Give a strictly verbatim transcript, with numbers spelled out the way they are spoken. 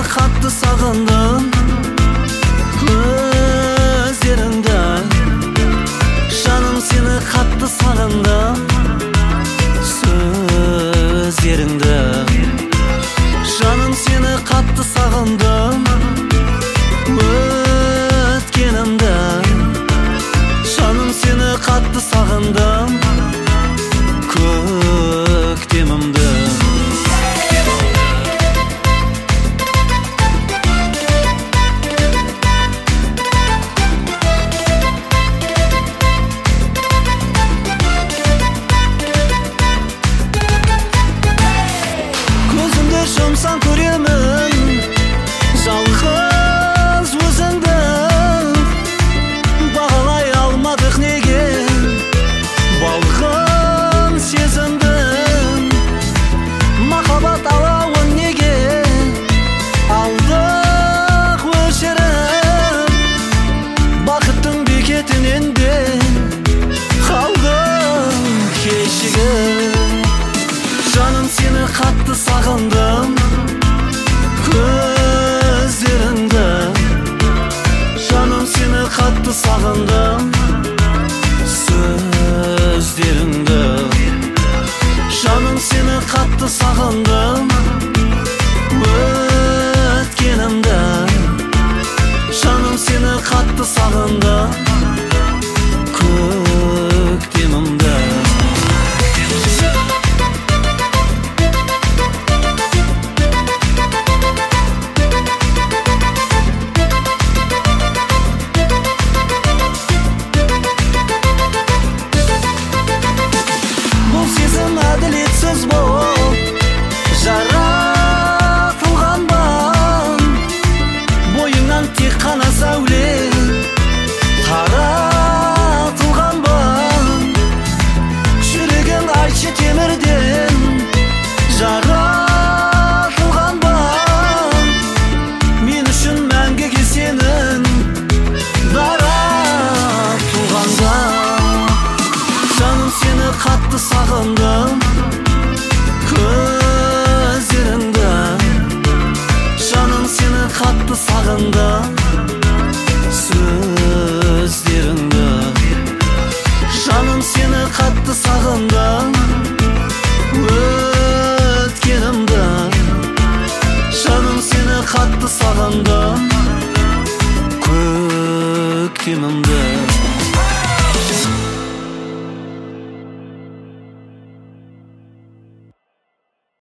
қатты сағындым, көздеріңді. Жаным сені қатты сағындым, сөздеріңді. Жаным сені қатты сағындым, өткенімді. Жаным сені қатты сағындым, көктемімді. Көзімді жұмсам көремін жалғыз өзіңді. Бағалай алмадық неге балғын сезімдің. Махаббат алауын неге алдық өшіріп. Бақыттың бекетінен де қалдым кешігіп. Жаным сені қатты сағындым, көздеріңді. Жаным сені қатты сағындым, сөздеріңді. Жаным сені қатты сағындым, өткенімді. Жаным сені қатты сағындым, көктемімді. Әділетсіз болып жаратылғанбын. Бойыңнан тек қана сәуле таратылғанбын. Жүрегің айтшы темірден жаратылғанбын. Мен үшін мәңгіге сенің дара туғанда. Жаным сені қатты сағындым, көздеріңді. Жаным сені қатты сағындым, сөздеріңді. Жаным сені қатты сағындым, өткенімді. Жаным сені қатты сағындым, көктемімді.